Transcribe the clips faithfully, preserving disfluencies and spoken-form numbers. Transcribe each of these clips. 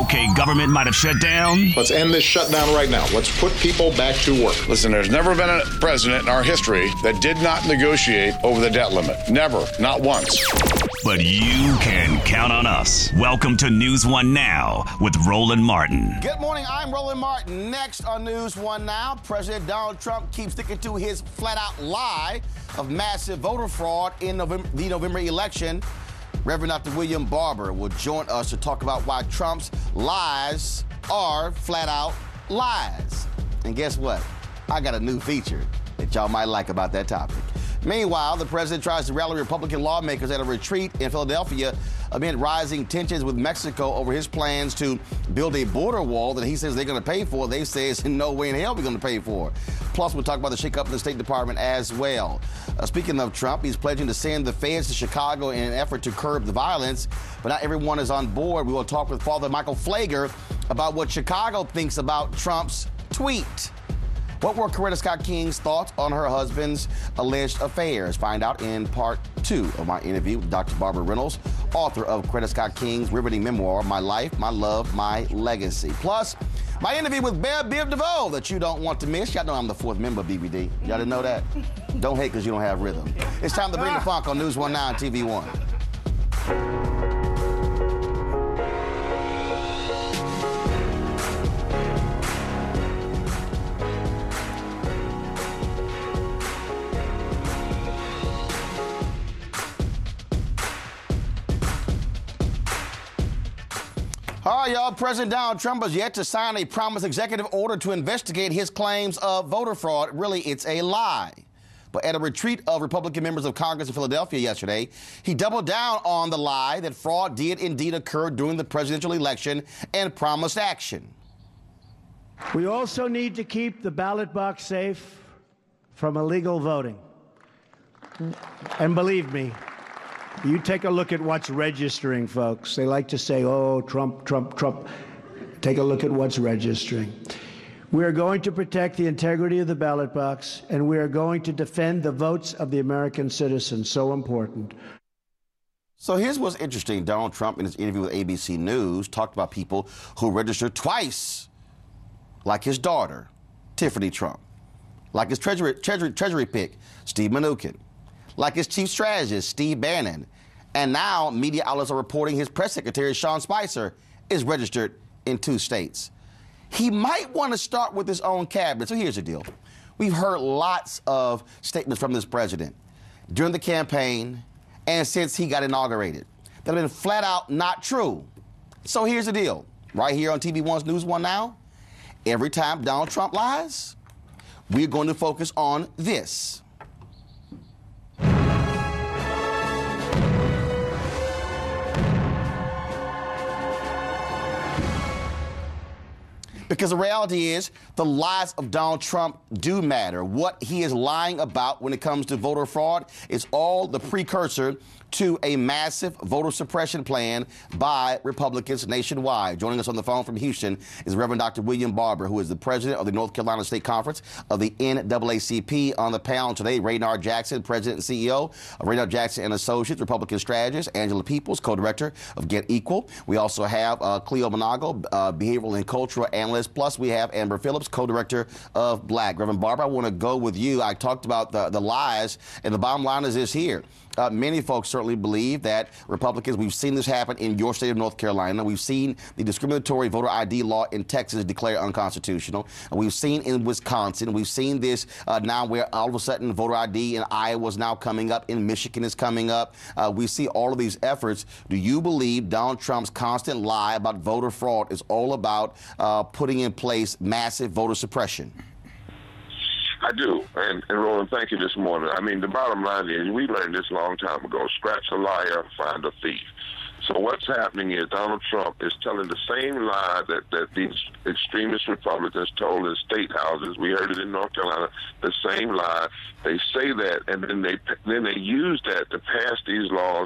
okay, government might have shut down. Let's end this shutdown right now. Let's put people back to work. Listen, there's never been a president in our history that did not negotiate over the debt limit. Never. Not once. But you can count on us. Welcome to News One Now with Roland Martin. Good morning. I'm Roland Martin. Next on News One Now, President Donald Trump keeps sticking to his flat-out lie of massive voter fraud in November, the November election. Reverend Doctor William Barber will join us to talk about why Trump's lies are flat-out lies. And guess what? I got a new feature that y'all might like about that topic. Meanwhile, the president tries to rally Republican lawmakers at a retreat in Philadelphia amid rising tensions with Mexico over his plans to build a border wall that he says they're going to pay for. They say it's no way in hell we're going to pay for. Plus, we'll talk about the shakeup in the State Department as well. Uh, speaking of Trump, he's pledging to send the feds to Chicago in an effort to curb the violence, but not everyone is on board. We will talk with Father Michael Pfleger about what Chicago thinks about Trump's tweet. What were Coretta Scott King's thoughts on her husband's alleged affairs? Find out in part two of my interview with Doctor Barbara Reynolds, author of Coretta Scott King's riveting memoir, My Life, My Love, My Legacy. Plus, my interview with Bear Biv DeVoe that you don't want to miss. Y'all know I'm the fourth member of B B D. Y'all didn't know that? Don't hate because you don't have rhythm. It's time to bring the funk on News One Now and T V One. All right, y'all. President Donald Trump has yet to sign a promised executive order to investigate his claims of voter fraud. Really, it's a lie. But at a retreat of Republican members of Congress in Philadelphia yesterday, he doubled down on the lie that fraud did indeed occur during the presidential election and promised action. We also need to keep the ballot box safe from illegal voting. And believe me, you take a look at what's registering, folks. They like to say, oh, Trump, Trump, Trump. Take a look at what's registering. We are going to protect the integrity of the ballot box, and we are going to defend the votes of the American citizens. So important. So here's what's interesting. Donald Trump, in his interview with A B C News, talked about people who registered twice, like his daughter, Tiffany Trump, like his treasury, treasury, treasury pick, Steve Mnuchin, like his chief strategist, Steve Bannon. And now media outlets are reporting his press secretary, Sean Spicer, is registered in two states. He might want to start with his own cabinet. So here's the deal. We've heard lots of statements from this president during the campaign and since he got inaugurated that have been flat out not true. So here's the deal. Right here on T V One's News One Now, every time Donald Trump lies, we're going to focus on this. Because the reality is, the lies of Donald Trump do matter. What he is lying about when it comes to voter fraud is all the precursor to a massive voter suppression plan by Republicans nationwide. Joining us on the phone from Houston is Reverend Doctor William Barber, who is the president of the North Carolina State Conference of the N double A C P. On the panel today, Raynard Jackson, president and C E O of Raynard Jackson and Associates, Republican strategist, Angela Peoples, co-director of Get Equal. We also have uh, Cleo Monago, uh, behavioral and cultural analyst. Plus, we have Amber Phillips, co-director of Black. Reverend Barber, I want to go with you. I talked about the, the lies, and the bottom line is this here. Uh, many folks certainly believe that Republicans, we've seen this happen in your state of North Carolina. We've seen the discriminatory voter I D law in Texas declared unconstitutional. And we've seen in Wisconsin. We've seen this uh, now where all of a sudden voter I D in Iowa is now coming up. In Michigan is coming up. Uh, we see all of these efforts. Do you believe Donald Trump's constant lie about voter fraud is all about uh, putting in place massive voter suppression? I do, and, and Roland, thank you this morning. I mean, the bottom line is, we learned this a long time ago, scratch a liar, find a thief. So what's happening is Donald Trump is telling the same lie that, that these extremist Republicans told in state houses. We heard it in North Carolina, the same lie. They say that, and then they then they use that to pass these laws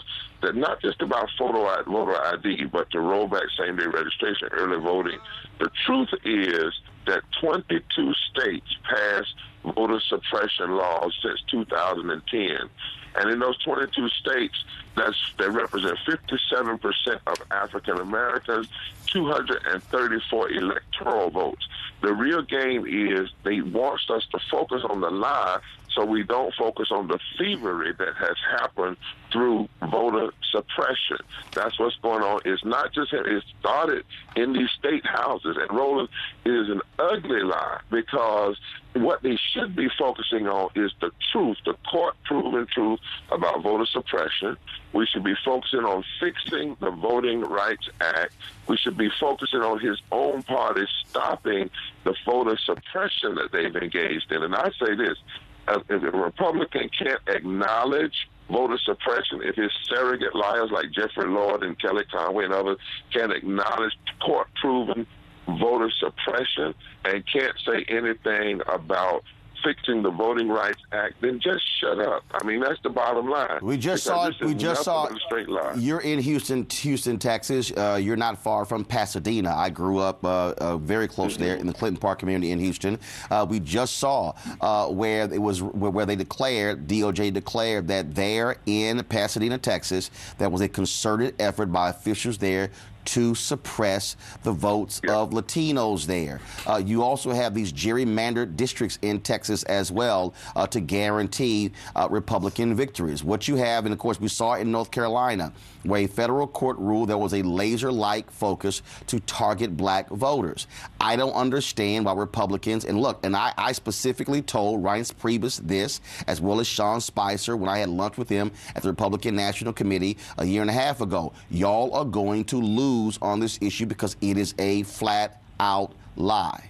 that not just about photo I- voter I D, but to roll back same-day registration, early voting. The truth is that twenty-two states passed voter suppression laws since two thousand ten. And in those twenty-two states, that's, they represent fifty-seven percent of African Americans, two hundred thirty-four electoral votes. The real game is they want us to focus on the lie so we don't focus on the thievery that has happened through voter suppression. That's what's going on. It's not just, it started in these state houses. And Roland, it is an ugly lie, because what they should be focusing on is the truth, the court-proven truth about voter suppression. We should be focusing on fixing the Voting Rights Act. We should be focusing on his own party stopping the voter suppression that they've engaged in. And I say this, if a Republican can't acknowledge voter suppression, if his surrogate liars like Jeffrey Lord and Kelly Conway and others can't acknowledge court-proven voter suppression and can't say anything about fixing the Voting Rights Act, then just shut up. I mean, that's the bottom line. We just saw it. We just saw it. You're in Houston, Houston, Texas. Uh, you're not far from Pasadena. I grew up uh, uh, very close mm-hmm. there in the Clinton Park community in Houston. Uh, we just saw uh, where it was where, where they declared, D O J declared that there in Pasadena, Texas, that was a concerted effort by officials there to suppress the votes yeah. of Latinos there. Uh, you also have these gerrymandered districts in Texas as well uh, to guarantee uh, Republican victories. What you have, and of course we saw it in North Carolina, where a federal court ruled there was a laser-like focus to target black voters. I don't understand why Republicans, and look, and I, I specifically told Reince Priebus this, as well as Sean Spicer when I had lunch with him at the Republican National Committee a year and a half ago. Y'all are going to lose on this issue because it is a flat-out lie.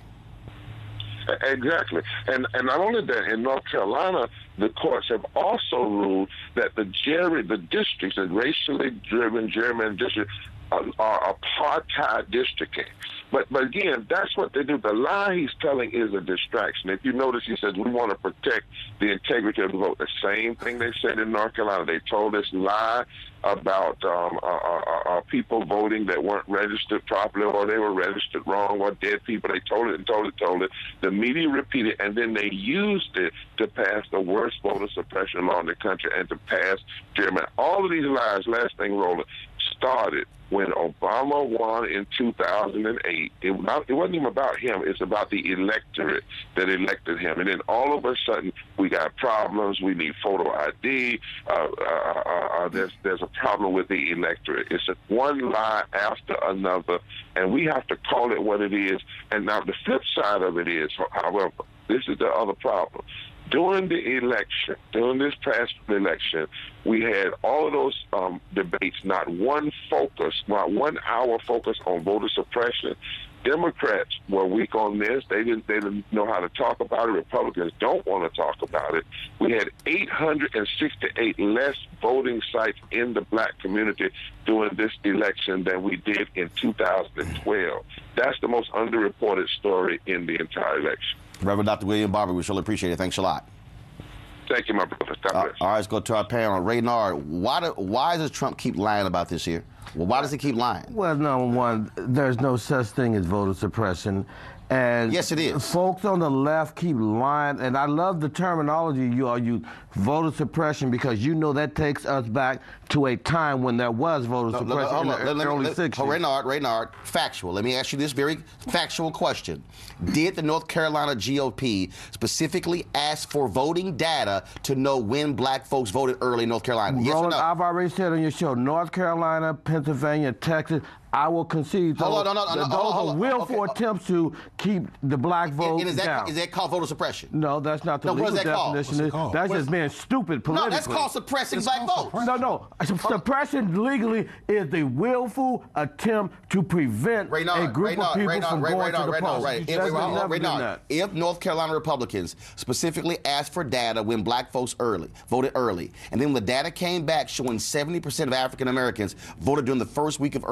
Exactly. And and not only that, in North Carolina, the courts have also ruled that the jury, the districts, the racially driven gerrymandered districts, are, are apartheid districting. But, but again, that's what they do. The lie he's telling is a distraction. If you notice, he says, we want to protect the integrity of the vote. The same thing they said in North Carolina. They told this lie about um, uh, uh, uh, people voting that weren't registered properly, or they were registered wrong, or dead people. They told it and told it, told it. The media repeated, and then they used it to pass the worst voter suppression law in the country and to pass gerrymandering. All of these lies, last thing, Roland, started when Obama won in two thousand eight. It, not, it wasn't even about him. It's about the electorate that elected him. And then all of a sudden, we got problems. We need photo I D. Uh, uh, uh, there's, there's a problem with the electorate. It's a one lie after another, and we have to call it what it is. And now the flip side of it is, however, this is the other problem. During the election, during this past election, we had all of those um, debates, not one focus, not one hour focus on voter suppression. Democrats were weak on this. They didn't, they didn't know how to talk about it. Republicans don't want to talk about it. We had eight hundred sixty-eight less voting sites in the black community during this election than we did in two thousand twelve. That's the most underreported story in the entire election. Reverend Doctor William Barber, we surely appreciate it. Thanks a lot. Thank you, my brother. God bless. Uh, all right, let's go to our panel. Raynard, why, do, why does Trump keep lying about this here? Well, why does he keep lying? Well, number one, there's no such thing as voter suppression. And yes, it is. Folks on the left keep lying, and I love the terminology you all use, voter suppression, because you know that takes us back to a time when there was voter no, suppression no, no, in the early sixties. Oh, Raynard, Raynard, factual. Let me ask you this very factual question. Did the North Carolina G O P specifically ask for voting data to know when black folks voted early in North Carolina? Yes Roland, or no? I've already said on your show, North Carolina, Pennsylvania, Texas, I will concede those, hold on, no, no, no, those hold on, hold on. are willful okay. attempts to keep the black vote and is that, down. Is that called voter suppression? No, that's not the no, legal what is that definition. Called? That's what just being stupid politically. No, that's called suppressing it's black votes. No, no. Suppression legally is the willful attempt to prevent Raynard, a group Raynard, of people Raynard, from Raynard, going Raynard, to the Raynard, polls. Right. If, Raynard, Raynard, if North Carolina Republicans specifically asked for data when black folks early voted early, and then the data came back showing seventy percent of African Americans voted during the first week of early voting,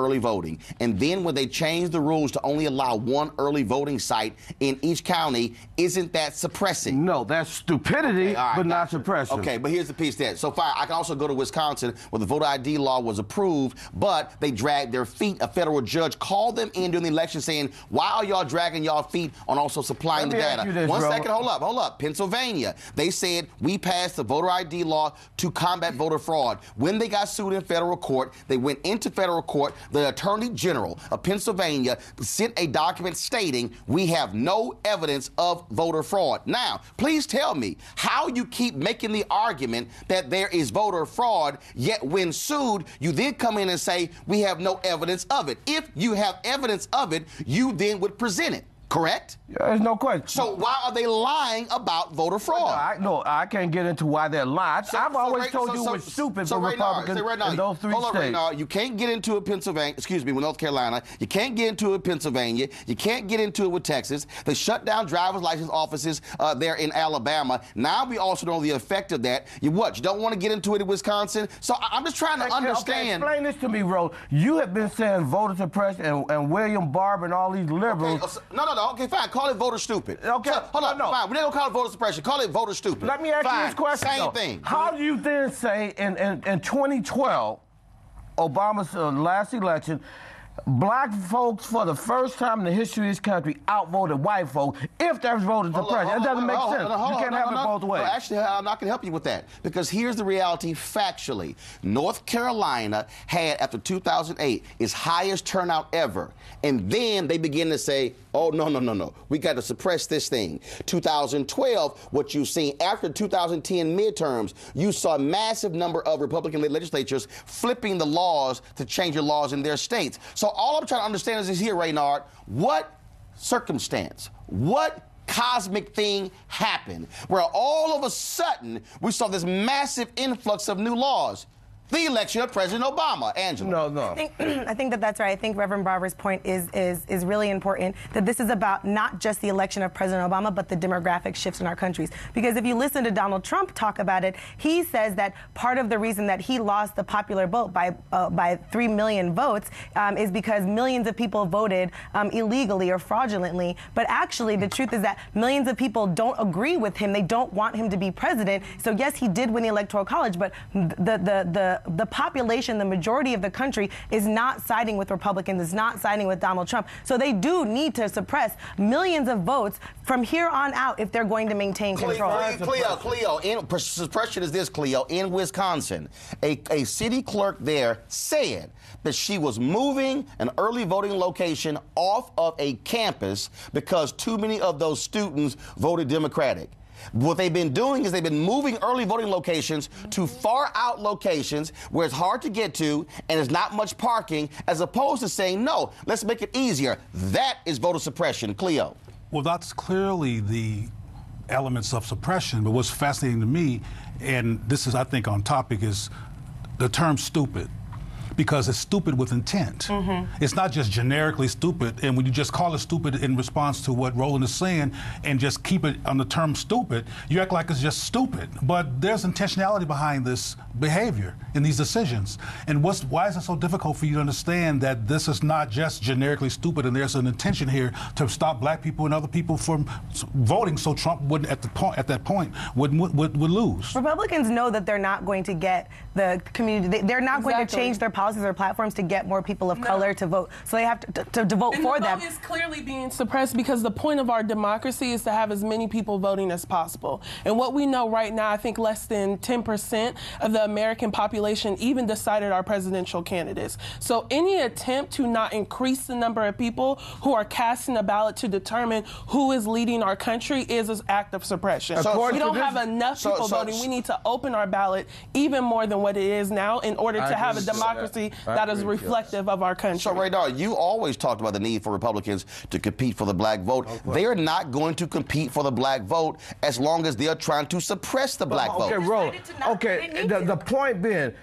voting. And then when they changed the rules to only allow one early voting site in each county, isn't that suppressing? No, that's stupidity, okay, right, but not gotcha. suppression. Okay, but here's the piece there. So fine, I can also go to Wisconsin where the voter I D law was approved, but they dragged their feet. A federal judge called them in during the election saying, why are y'all dragging y'all feet on also supplying Let the me data? ask you this, One bro. second, hold up, hold up. Pennsylvania, they said we passed the voter I D law to combat voter fraud. When they got sued in federal court, they went into federal court. The Attorney General of Pennsylvania sent a document stating we have no evidence of voter fraud. Now, please tell me how you keep making the argument that there is voter fraud, yet when sued, you then come in and say we have no evidence of it. If you have evidence of it, you then would present it. Correct? Yeah, there's no question. So why are they lying about voter fraud? No, I, no, I can't get into why they're lying. So, I've so always right, told so, you so, it was stupid so for right Republicans now, right now, in those three hold states. Hold on, right now. You can't get into it Pennsylvania, excuse me, with North Carolina. You can't get into it Pennsylvania. You can't get into it with Texas. They shut down driver's license offices uh, there in Alabama. Now we also know the effect of that. You what? You don't want to get into it in Wisconsin? So I, I'm just trying to Okay, understand. Okay, explain this to me, Ro. You have been saying voter suppression and, and William Barber and all these liberals. Okay, no, no, no. Okay, fine. Call it voter stupid. Okay, so, hold on. no. Fine. We're not gonna call it voter suppression. Call it voter stupid. Let me ask fine. you this question. Same though. thing. How do you then say in, in, in twenty twelve, Obama's uh, last election, black folks for the first time in the history of this country outvoted white folks if there's voter suppression? It doesn't make sense. You can't have it both ways. No, actually, I'm not going to help you with that because here's the reality factually. North Carolina had, after two thousand eight, its highest turnout ever. And then they begin to say, oh, no, no, no, no. We got to suppress this thing. two thousand twelve, what you've seen after two thousand ten midterms, you saw a massive number of Republican legislatures flipping the laws to change the laws in their states. So all I'm trying to understand is this here, Raynard, what circumstance, what cosmic thing happened where all of a sudden we saw this massive influx of new laws? The election of President Obama. Angela. No, no. I think, I think that that's right. I think Reverend Barber's point is, is, is really important, that this is about not just the election of President Obama, but the demographic shifts in our countries. Because if you listen to Donald Trump talk about it, he says that part of the reason that he lost the popular vote by, uh, by three million votes um, is because millions of people voted um, illegally or fraudulently. But actually, the truth is that millions of people don't agree with him. They don't want him to be president. So yes, he did win the Electoral College, but the, the, the the population, the majority of the country, is not siding with Republicans, is not siding with Donald Trump. So they do need to suppress millions of votes from here on out if they're going to maintain control. Cleo, Cleo, in, suppression is this, Cleo. In Wisconsin, a, a city clerk there said that she was moving an early voting location off of a campus because too many of those students voted Democratic. What they've been doing is they've been moving early voting locations to far out locations where it's hard to get to and there's not much parking, as opposed to saying, no, let's make it easier. That is voter suppression. Cleo. Well, that's clearly the elements of suppression. But what's fascinating to me, and this is, I think, on topic, is the term stupid. Because it's stupid with intent. Mm-hmm. It's not just generically stupid, and when you just call it stupid in response to what Roland is saying and just keep it on the term stupid, you act like it's just stupid. But there's intentionality behind this behavior in these decisions. And what's, why is it so difficult for you to understand that this is not just generically stupid and there's an intention here to stop black people and other people from voting so Trump wouldn't, at, the point, at that point, would, would, would lose? Republicans know that they're not going to get the community, they're not exactly. going to change their policies or platforms to get more people of no. color to vote. So they have to, to, to, to vote and for the them. Vote is clearly being suppressed because the point of our democracy is to have as many people voting as possible. And what we know right now, I think less than ten percent of the American population even decided our presidential candidates. So any attempt to not increase the number of people who are casting a ballot to determine who is leading our country is an act of suppression. So, we don't have enough so, people so, voting. So, we need to open our ballot even more than what it is now in order I to have a democracy that is reflective of our country. So, Raynard, you always talked about the need for Republicans to compete for the black vote. Okay. They are not going to compete for the black vote as long as they are trying to suppress the black okay, vote. Ro, okay, the, the point being,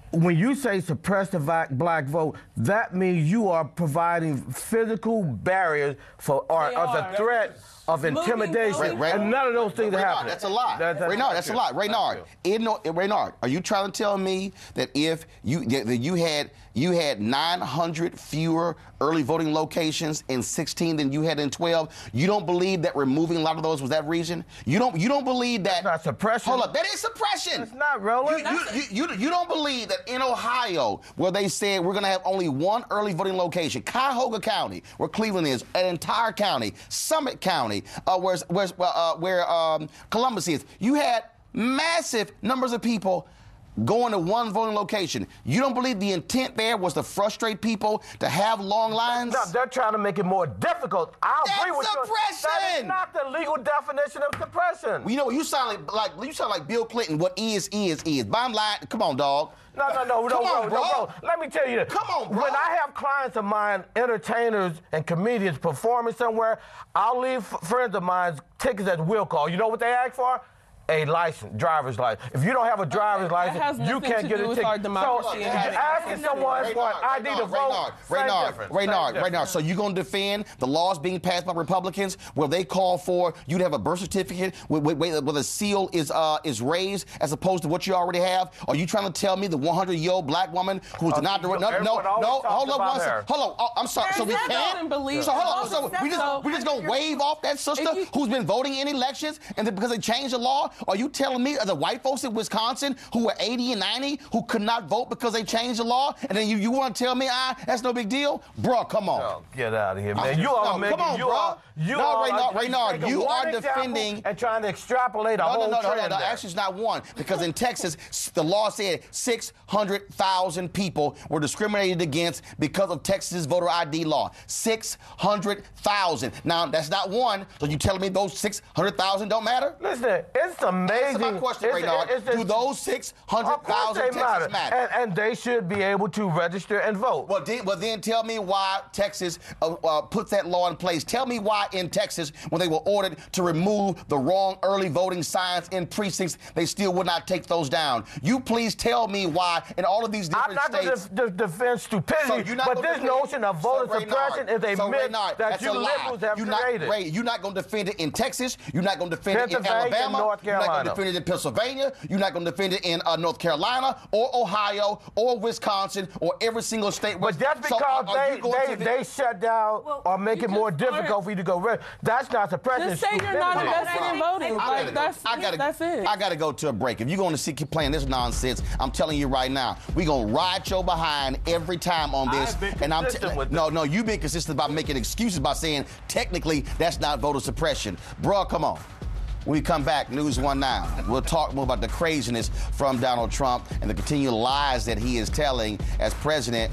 when you say suppress the vi- black vote, that means you are providing physical barriers for or as a threat of intimidation, Ray, Ray, and none of those things are Reynard, happening. that's a lie. That, that's Reynard, that's a lie. Reynard, in, Reynard, are you trying to tell me that if you that you had you had nine hundred fewer early voting locations in sixteen than you had in twelve, you don't believe that removing a lot of those was that reason? You don't you don't believe that? That's not suppression. Hold up, that is suppression. It's not, Roland. You, you, you, you, you don't believe that in Ohio, where they said we're going to have only one early voting location, Cuyahoga County, where Cleveland is, an entire county, Summit County, uh, where's, where's, uh, where um, Columbus is, you had massive numbers of people going to one voting location. You don't believe the intent there was to frustrate people, to have long lines? No, they're trying to make it more difficult. I That's agree with suppression. you. That is not the legal definition of suppression. Well, you know, you sound like, like you sound like Bill Clinton. What is is is. Bottom line, come on, dog. No, no, no, Come no, on, no, bro. no, bro. Let me tell you this. Come on, bro. When I have clients of mine, entertainers and comedians performing somewhere, I'll leave f- friends of mine's tickets at will call. You know what they ask for? A license, driver's license. If you don't have a driver's Okay, license, that has you nothing can't to get do a with ticket. our democracy So and you're having asking access someone Reynard, for an I D to vote. Reynard, Same Reynard, difference. Reynard, Same Reynard. difference. So you're going to defend the laws being passed by Republicans where they call for you to have a birth certificate where, where, where the seal is uh, is raised as opposed to what you already have? Are you trying to tell me the hundred-year-old black woman who's Uh, not the you know, no no everyone no always hold talks up about one her. second. Hold on. Oh, I'm sorry. So we There's can't. nothing believe- So hold on. So So we just we just gonna wave off that sister If you- who's been voting in elections and then because they changed the law? Are you telling me the white folks in Wisconsin who were eighty and ninety who could not vote because they changed the law, and then you, you want to tell me ah that's no big deal, bro? Come on. Oh, get out of here, Oh, man. You no, are come making, on, you bro. are, you No, are, Reynard, like, Reynard, taking you one are example defending- and trying to extrapolate a No, whole no, no, no, trend no, no. there. Actually, it's not one because in Texas, s- the law said six hundred thousand people were discriminated against because of Texas voter I D law. six hundred thousand. Now, that's not one. So you telling me those six hundred thousand don't matter? Listen, it's amazing. Answer my question, It's- Reynard. it's- it's- Do those six hundred Of course thousand they Texas matter. matter? And, and they should be able to register and vote. Well, then, well, then tell me why Texas uh, uh, puts that law in place. Tell me why in Texas, when they were ordered to remove the wrong early voting signs in precincts, they still would not take those down. You please tell me why in all of these different I'm not going states. to defend So stupidity, you're not but gonna this defend- notion of voter so suppression Reynard, is a so myth Reynard, that that's you a lie. liberals have you're not, created. Ray, you're not going to defend it in Texas. You're not going to defend it in Pennsylvania and Alabama. North You're not going Carolina. to defend it in Pennsylvania. You're not going to defend it in uh, North Carolina or Ohio or Wisconsin or every single state. But just So because are- are you they, going they, to the- they shut down Well, or make you it more just difficult aren't- for you to go red, that's not suppression. Just say it's you're not stupidity. invested in voting. I Like, gotta go. that's, I gotta, that's it. I gotta go to a break. If you're going to see, keep playing this nonsense, I'm telling you right now, we're gonna ride your behind every time on this. I've been and I'm consistent with no, this. no, you've been consistent about making excuses by saying technically that's not voter suppression, bruh. Come on. When we come back, News One Now. We'll talk more about the craziness from Donald Trump and the continued lies that he is telling as president.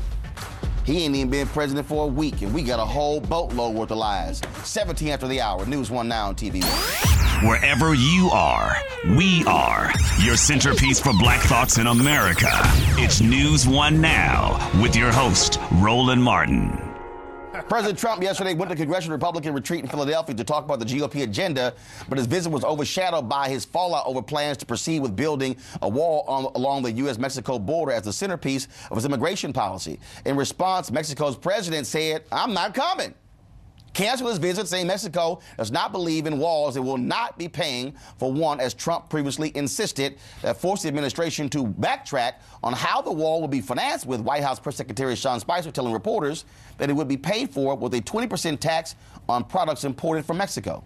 He ain't even been president for a week, and we got a whole boatload worth of lies. seventeen after the hour. News One Now on T V One. Wherever you are, we are. Your centerpiece for Black Thoughts in America. It's News One Now with your host, Roland Martin. President Trump yesterday went to Congressional Republican retreat in Philadelphia to talk about the G O P agenda, but his visit was overshadowed by his fallout over plans to proceed with building a wall on, along the U S Mexico border as the centerpiece of his immigration policy. In response, Mexico's president said, "I'm not coming." Canceled his visit, saying Mexico does not believe in walls and will not be paying for one, as Trump previously insisted, that forced the administration to backtrack on how the wall will be financed, with White House Press Secretary Sean Spicer telling reporters that it would be paid for with a twenty percent tax on products imported from Mexico.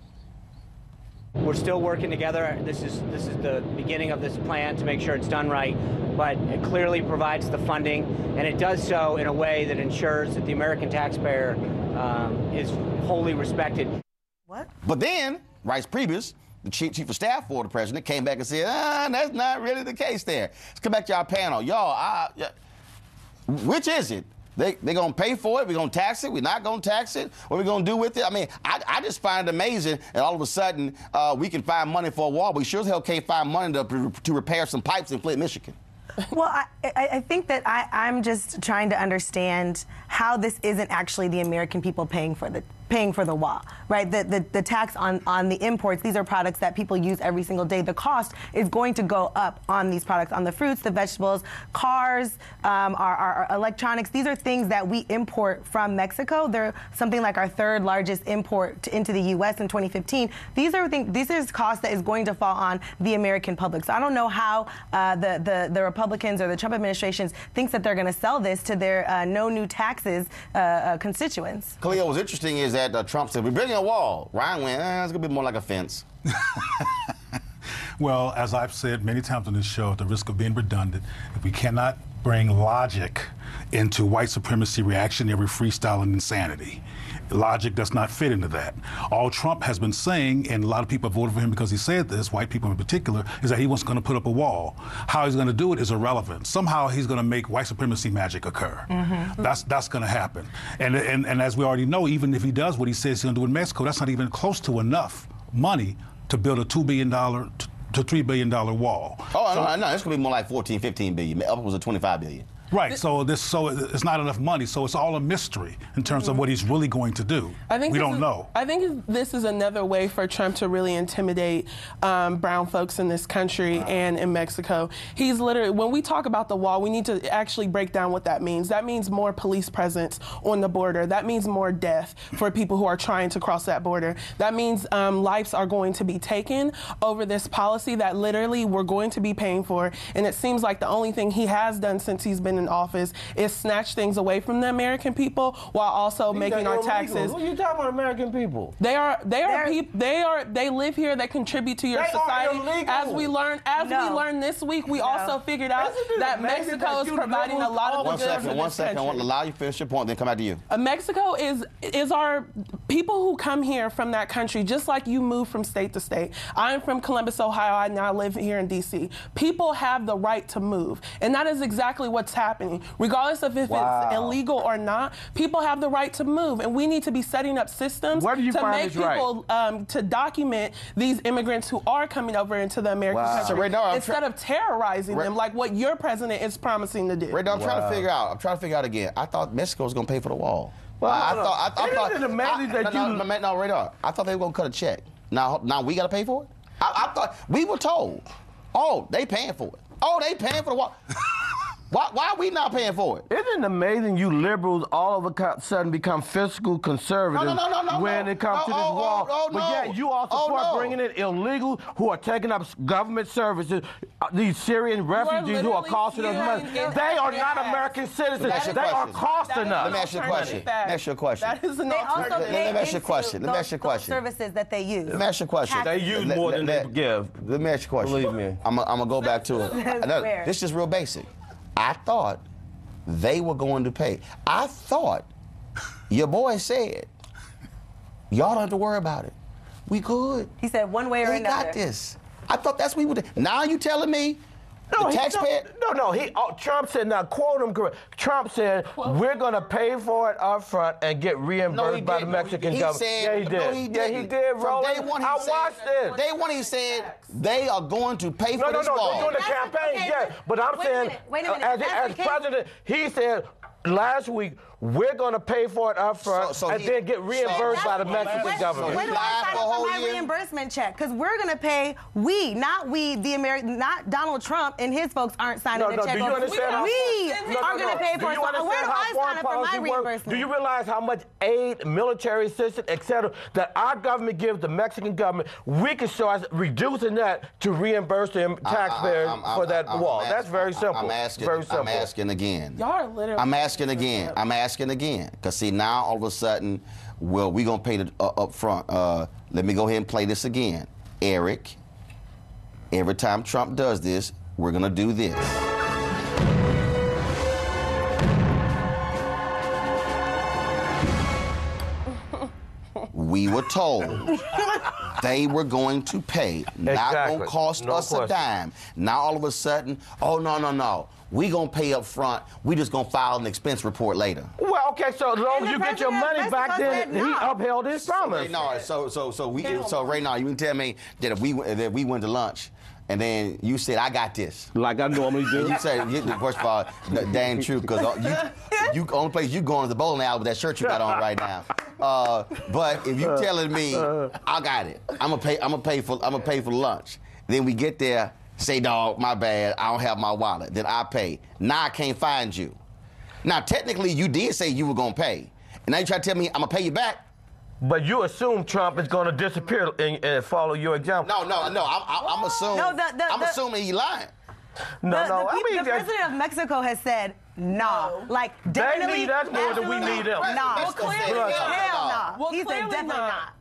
We're still working together. This is this is the beginning of this plan to make sure it's done right, but it clearly provides the funding, and it does so in a way that ensures that the American taxpayer um, is wholly respected. What? But then, Rice Priebus, the chief, chief of staff for the president, came back and said, ah, that's not really the case there. Let's come back to our panel. Y'all, I, yeah, which is it? They they gonna pay for it? We're gonna tax it? We're not gonna tax it? What are we gonna do with it? I mean, I, I just find it amazing that all of a sudden uh, we can find money for a wall. We sure as hell can't find money to, to repair some pipes in Flint, Michigan. Well, I, I, I think that I, I'm just trying to understand how this isn't actually the American people paying for the paying for the wall, right? The, the the tax on on the imports. These are products that people use every single day. The cost is going to go up on these products, on the fruits, the vegetables, cars, um, our, our, our electronics. These are things that we import from Mexico. They're something like our third largest import to, into the U S in twenty fifteen. These are things. These are costs that is going to fall on the American public. So I don't know how uh, the, the the Republicans or the Trump administration thinks that they're going to sell this to their uh, no new taxes uh, uh, constituents. Khalil, what's interesting is that uh, Trump said, we're building a wall. Ryan went, eh, it's going to be more like a fence. Well, as I've said many times on this show, at the risk of being redundant, if we cannot bring logic into white supremacy, reactionary freestyle, and insanity, logic does not fit into that. All Trump has been saying, and a lot of people have voted for him because he said this, white people in particular, is that he was going to put up a wall. How he's going to do it is irrelevant. Somehow he's going to make white supremacy magic occur. Mm-hmm. That's that's going to happen. And, and and as we already know, even if he does what he says he's going to do in Mexico, that's not even close to enough money to build a two billion dollars to three billion dollars wall. Oh, so, no, no, it's going to be more like fourteen, fifteen billion. Upwards of twenty-five billion. Right, so this so it's not enough money, so it's all a mystery in terms mm-hmm. of what he's really going to do. I think we don't is, know. I think this is another way for Trump to really intimidate um, brown folks in this country wow. and in Mexico. He's literally, when we talk about the wall, we need to actually break down what that means. That means more police presence on the border. That means more death for people who are trying to cross that border. That means um, lives are going to be taken over this policy that literally we're going to be paying for. And it seems like the only thing he has done since he's been in office is snatch things away from the American people while also These making our taxes. Who are you talking about, American people? They are they are people they are they live here, they contribute to your they society. Are illegal. As we learned as no. we learned this week, we no. also figured out that Mexico is providing a lot of one the goods second, in one this second. I want to allow you to finish your point, then come back to you. Uh, Mexico is is our people who come here from that country, just like you move from state to state. I'm from Columbus, Ohio. I now live here in D C. People have the right to move, and that is exactly what's happening. Regardless of if wow. it's illegal or not, people have the right to move, and we need to be setting up systems Where do you to find make this people right? um, to document these immigrants who are coming over into the American wow. country so right now, instead tra- of terrorizing right. them like what your president is promising to do. Right now, I'm wow. trying to figure out. I'm trying to figure out again. I thought Mexico was going to pay for the wall. Well, I, I no, thought. I, I it thought. isn't amazing I, that no, you. No, no, no, radar. I thought they were going to cut a check. Now, now we got to pay for it. I, I thought we were told. Oh, they paying for it. Oh, they paying for the wall. Why, why are we not paying for it? Isn't it amazing you liberals all of a sudden become fiscal conservatives no, no, no, no, when no. it comes oh, to this oh, wall? Oh, oh, but no. yet you all oh, support no. bringing in illegals who are taking up government services, uh, these Syrian refugees who are costing us money. They are not American citizens. They are costing us. Let me ask you a question. Let me ask you a question. That is an They also alternative. pay Let me ask you a question. Let me those, ask you a question. those services that they use. Let me ask you a question. They use Let- more let- than let- they give. Let me ask you a question. Believe me. I'm going to go back to it. No, Where? this is real basic. I thought they were going to pay. I thought your boy said, y'all don't have to worry about it. We good. He said one way or They another. got this. I thought that's what we would. Now you telling me No, the he, taxpayer? no, no, no. He, oh, Trump said, now quote him correct. Trump said, we're going to pay for it up front and get reimbursed No, he by the didn't. Mexican he government. Said, yeah, he did. No, he yeah, didn't. he did, From Roland. day one, he I said, watched this. Day one, he said they are going to pay No, for no, this no, wall. they're doing the That's- campaign, okay, yes. But I'm wait a saying, minute, wait a minute. as, That's as the case. president, he said last week, we're going to pay for it up front So- so and he- then get reimbursed so- by the Mexican when, government. When do Lied I sign for a up whole for my year? reimbursement check? Because we're going to pay, we, not we, the American, not Donald Trump and his folks aren't signing No, the no, check. do you over. understand how- We No, no, are going to no. pay Do for it. you So understand where do how I foreign sign up for my policy works? reimbursement? Do you realize how much aid, military assistance, et cetera, that our government gives the Mexican government? We can start reducing that to reimburse them taxpayers I- I- I'm- for that I'm- wall. I'm That's asking- very simple. I'm asking. Very simple. I'm asking again. Y'all are literally. I'm asking again. I'm asking again. Because, see, now all of a sudden, well, we're going to pay it uh, up front. Uh, let me go ahead and play this again. Eric, every time Trump does this, we're going to do this. We were told they were going to pay, not Exactly. going to cost No us a question. dime. Now all of a sudden, oh, no, no, no. We going to pay up front. We just going to file an expense report later. Well, okay, so as long And as the you get your president money of back, Mexico then said he no. upheld his So, promise. Ray, no, so so so we so right now you can tell me that if we that we went to lunch and then you said, I got this. Like I normally do. And you said, you, first of all, that dang true, because you, you, only place you going is the bowling alley with that shirt you got on right now. Uh, but if you telling me, I got it, I'm gonna pay, I'm gonna pay for, I'm gonna pay for lunch. Then we get there, say, dog, my bad, I don't have my wallet. Then I pay. Now I can't find you. Now, technically, you did say you were gonna pay. And now you try to tell me I'm gonna pay you back? But you assume Trump is going to disappear and, and follow your example. No, no, no. I'm, I'm assuming. No, the, the, I'm the, assuming he lying. No, the, no. The, I mean, the president of Mexico has said no. Like definitely. They need us more than we need them. Nah. Well, clearly, hell no. Well, He said clearly definitely not. not.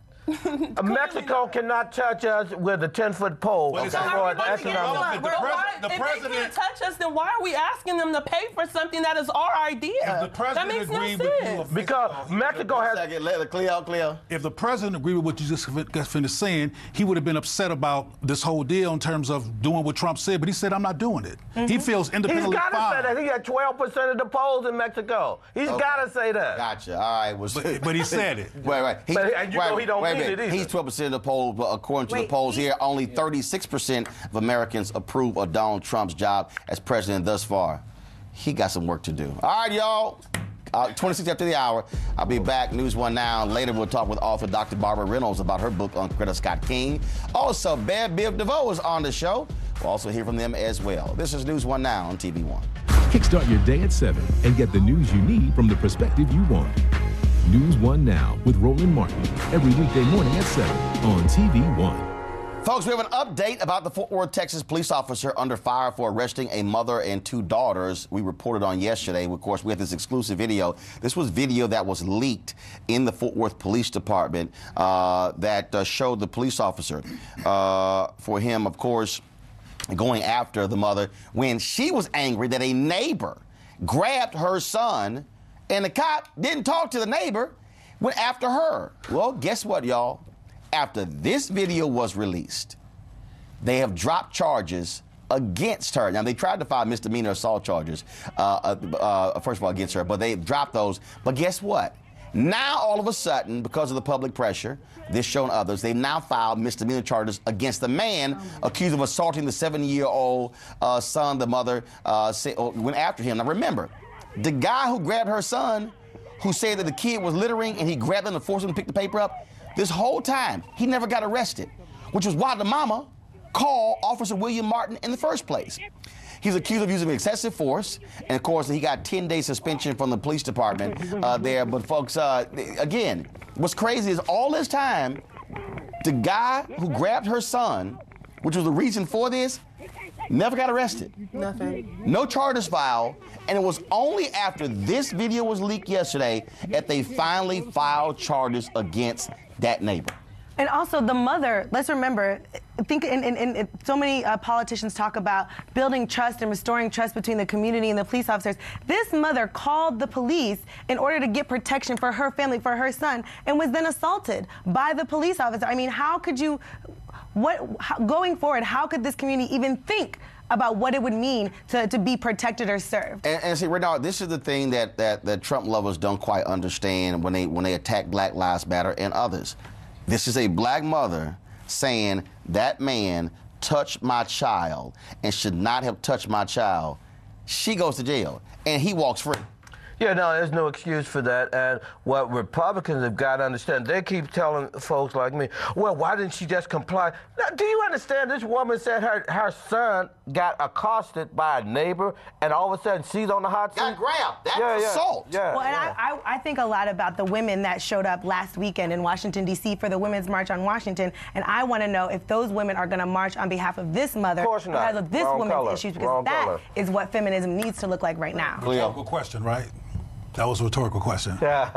Mexico cannot touch us with a ten-foot pole. Well, of so fraud How are we economic- gonna If get the them? pres- Why- the if they president- can't touch us, then why are we asking them to pay for something that is our idea? If the president that makes no agreed with you sense. of- Because Mexico has. Second, let it clear out, clear. If the president agreed with what you just fin- got finished saying, he would have been upset about this whole deal in terms of doing what Trump said, but he said, I'm not doing it. Mm-hmm. He feels He's independently got to fine. say that. He got twelve percent of the polls in Mexico. He's Okay. got to say that. Gotcha. All right. Well, But- but he said it. Wait, wait. He, But, and you wait, know he don't wait a mean minute. it either. He's twelve percent of the polls, but according to Wait, the polls he- here, only thirty-six percent of Americans approve of Donald Trump's job as president thus far. He got some work to do. All right, y'all. Uh, twenty-six after the hour. I'll be back. News One Now. Later, we'll talk with author Doctor Barbara Reynolds about her book on Coretta Scott King. Also, Bad Biv DeVoe is on the show. We'll also hear from them as well. This is News One Now on T V One. Kickstart your day at seven and get the news you need from the perspective you want. News One Now with Roland Martin every weekday morning at seven on T V One. Folks, we have an update about the Fort Worth, Texas police officer under fire for arresting a mother and two daughters. We reported on yesterday. Of course, we have this exclusive video. This was video that was leaked in the Fort Worth Police Department uh, that uh, showed the police officer uh, for him, of course, going after the mother when she was angry that a neighbor grabbed her son and the cop didn't talk to the neighbor, went after her. Well, guess what, y'all? After this video was released, they have dropped charges against her. Now, they tried to file misdemeanor assault charges, uh, uh, uh, first of all, against her, but they dropped those. But guess what? Now, all of a sudden, because of the public pressure, this show and others, they've now filed misdemeanor charges against the man accused of assaulting the seven-year-old uh, son. The mother uh, say, oh, went after him. Now, remember, the guy who grabbed her son, who said that the kid was littering and he grabbed him and forced him to pick the paper up, this whole time, he never got arrested, which was why the mama called Officer William Martin in the first place. He's accused of using excessive force, and of course, he got ten-day suspension from the police department uh, there. But folks, uh, again, what's crazy is all this time, the guy who grabbed her son, which was the reason for this, never got arrested. Nothing. No charges filed, and it was only after this video was leaked yesterday that they finally filed charges against that neighbor. And also the mother, let's remember, I think in, in, in, so many uh, politicians talk about building trust and restoring trust between the community and the police officers. This mother called the police in order to get protection for her family, for her son, and was then assaulted by the police officer. I mean, how could you, what, how, going forward, how could this community even think about what it would mean to, to be protected or served? And, and see, Renard, this is the thing that, that, that Trump lovers don't quite understand when they when they attack Black Lives Matter and others. This is a black mother saying that man touched my child and should not have touched my child. She goes to jail and he walks free. Yeah, no, there's no excuse for that. And what Republicans have got to understand, they keep telling folks like me, well, why didn't she just comply? Now, do you understand this woman said her, her son got accosted by a neighbor, and all of a sudden she's on the hot seat? Got grabbed. That's yeah, yeah, assault. Yeah, Well, and yeah. I, I, I think a lot about the women that showed up last weekend in Washington, D C for the Women's March on Washington, and I want to know if those women are going to march on behalf of this mother Of course not. because of this Wrong woman's color. issues, because Wrong that color. is what feminism needs to look like right now. Rhetorical question, right? That was a rhetorical question.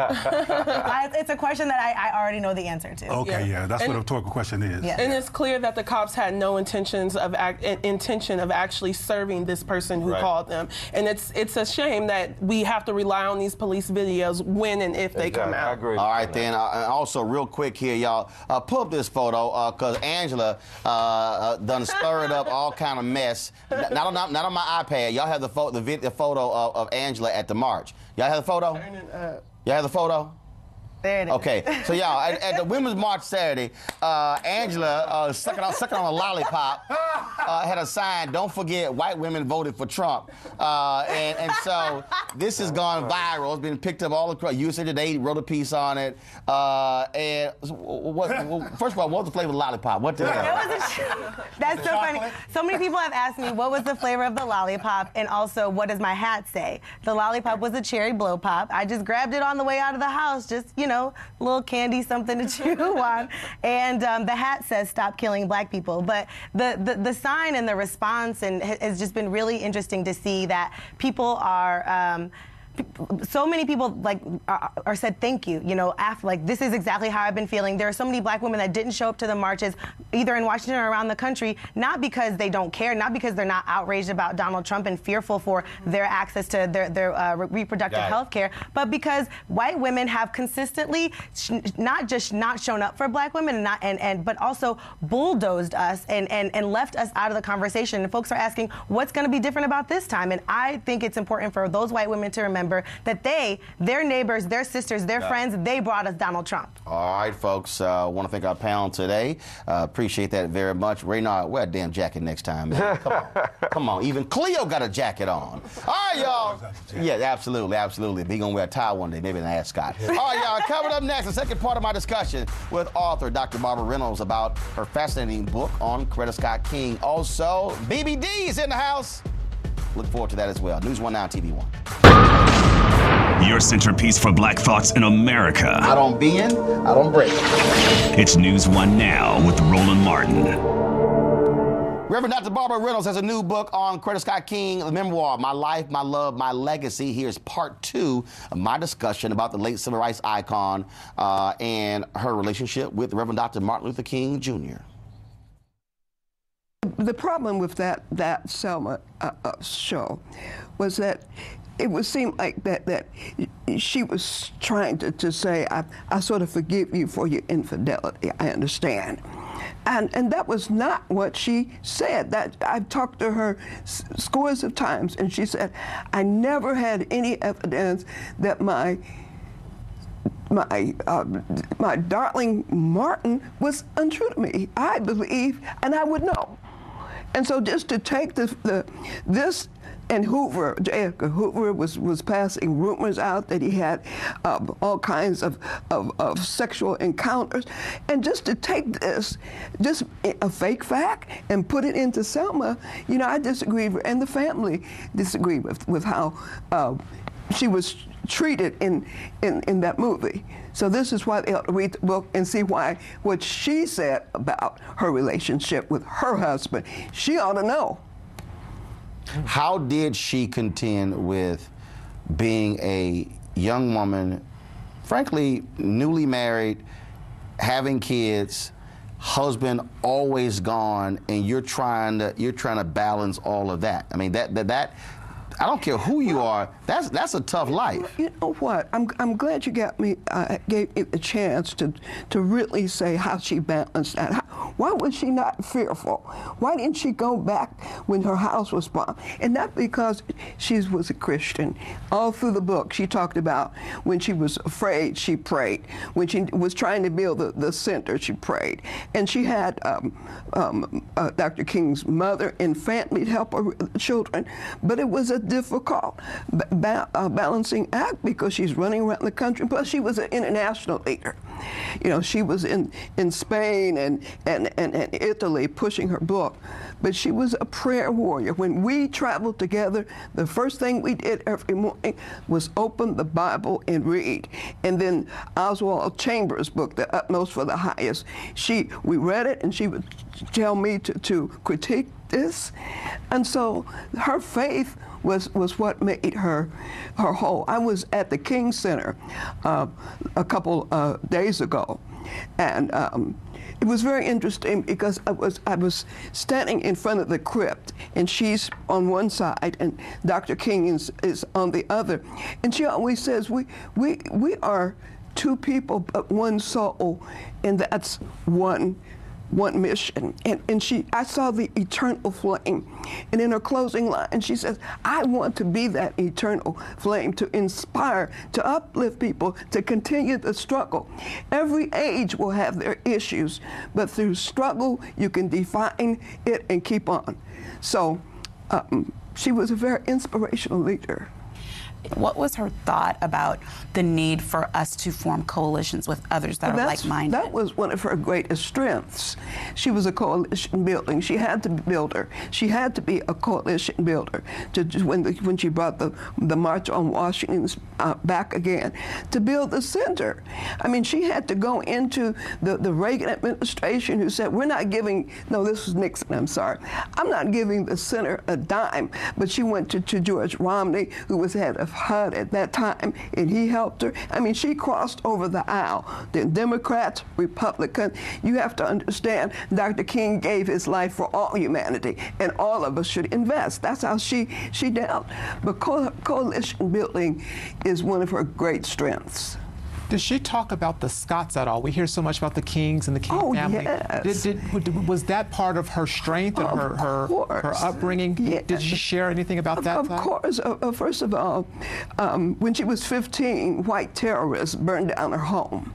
I, it's a question that I, I already know the answer to. Okay, yeah, Yeah. that's And- what a rhetorical question is. Yeah. And it's clear that the cops had no intentions of act, intention of actually serving this person who Right. called them. And it's it's a shame that we have to rely on these police videos when and if they come Exactly. I out. agree. All right, then. Uh, and also, real quick here, y'all, uh, pull up this photo because Angela uh, uh, done stirred up all kind of mess. N- Not on, not, not on my iPad. Y'all have the, pho- the, vid- the photo of, of Angela at the march. Y'all have the photo? Y'all have the photo? There it is. Okay, so y'all, at, at the Women's March Saturday, uh, Angela uh, sucking on sucking on a lollipop uh, had a sign, don't forget, white women voted for Trump. Uh, and, and so this has gone viral. It's been picked up all across. U S A Today wrote a piece on it. Uh, and what, well, first of all, what was the flavor of the lollipop? What did that? It was a, that's so funny. So many people have asked me, what was the flavor of the lollipop? And also, what does my hat say? The lollipop was a cherry blow pop. I just grabbed it on the way out of the house, just, you know, a little candy, something to chew on. And um, the hat says, stop killing black people. But the, the, the sign and the response and has just been really interesting to see that people are, um, so many people like are, are said thank you, you know, after like this is exactly how I've been feeling. There are so many black women that didn't show up to the marches, either in Washington or around the country, not because they don't care, not because they're not outraged about Donald Trump and fearful for their access to their, their uh, reproductive health care, but because white women have consistently sh- not just not shown up for black women and not and, and but also bulldozed us and, and, and left us out of the conversation. And folks are asking, what's going to be different about this time? And I think it's important for those white women to remember that they, their neighbors, their sisters, their yeah. friends, they brought us Donald Trump. All right, folks. I uh, want to thank our panel today. Uh, appreciate that very much. Raynard, wear a damn jacket next time, man. Come on. Come on. Even Cleo got a jacket on. All right, y'all. Yeah, absolutely, absolutely. But he going to wear a tie one day, maybe an ascot. All right, y'all. Coming up next, the second part of my discussion with author Doctor Barbara Reynolds about her fascinating book on Coretta Scott King. Also, B B D is in the house. Look forward to that as well. News One Now, T V One. Your centerpiece for Black Thoughts in America. I don't bend, I don't break. It's News One Now with Roland Martin. Reverend Doctor Barbara Reynolds has a new book on Coretta Scott King, the memoir, My Life, My Love, My Legacy. Here's part two of my discussion about the late civil rights icon uh, and her relationship with Reverend Doctor Martin Luther King, Junior The problem with that that Selma uh, uh, show was that it would seem like that that she was trying to, to say, I, I sort of forgive you for your infidelity, I understand. And and that was not what she said. That I've talked to her s- scores of times, and she said, I never had any evidence that my my uh, my darling Martin was untrue to me. I believe, and I would know. And so just to take the, the this, and Hoover, J. Edgar Hoover was, was passing rumors out that he had uh, all kinds of, of, of sexual encounters. And just to take this, just a fake fact, and put it into Selma, you know, I disagree, with, and the family disagree with, with how uh, she was treated in, in, in that movie. So this is why they ought to read the book and see why what she said about her relationship with her husband, she ought to know. How did she contend with being a young woman, frankly, newly married, having kids, husband always gone, and you're trying to you're trying to balance all of that? I mean, that that that I don't care who you are. That's that's a tough life. You know what? I'm I'm glad you got me uh, gave me the chance to to really say how she balanced that. How, why was she not fearful? Why didn't she go back when her house was bombed? And not because she was a Christian. All through the book, she talked about when she was afraid, she prayed. When she was trying to build the, the center, she prayed. And she had um, um, uh, Doctor King's mother and family to help her children, but it was a difficult ba- uh, balancing act because she's running around the country. Plus, she was an international leader. You know, she was in, in Spain and, and, and, and Italy pushing her book. But she was a prayer warrior. When we traveled together, the first thing we did every morning was open the Bible and read. And then Oswald Chambers' book, The Utmost for the Highest, she we read it and she would tell me to, to critique this. And so her faith was was what made her her whole. I was at the King Center uh, a couple uh, days ago, and um, it was very interesting because I was I was standing in front of the crypt, and she's on one side, and Doctor King is, is on the other, and she always says we we we are two people but one soul, and that's one one mission. And, and she, I saw the eternal flame. And in her closing line, she says, I want to be that eternal flame, to inspire, to uplift people, to continue the struggle. Every age will have their issues, but through struggle, you can define it and keep on. So um, she was a very inspirational leader. What was her thought about the need for us to form coalitions with others that Well, are that's- like-minded? That was one of her greatest strengths. She was a coalition building. She had to be a builder. She had to be a coalition builder to, to- when, the, when she brought the, the March on Washington uh, back again, to build the center. I mean, she had to go into the, the Reagan administration, who said, we're not giving, no, this was Nixon, I'm sorry. I'm not giving the center a dime. But she went to, to George Romney, who was head of H U D at that time, and he helped her. I mean, she crossed over the aisle. The Democrats, Republicans, you have to understand, Doctor King gave his life for all humanity, and all of us should invest. That's how she, she dealt. But co coalition building is one of her great strengths. Did she talk about the Scotts at all? We hear so much about the Kings and the King Oh, family. yes. Did, did, was that part of her strength and Of her, her, her course. upbringing? Yes. Did she share anything about Of, that? of side? course. Uh, uh, first of all, um, when she was fifteen, white terrorists burned down her home.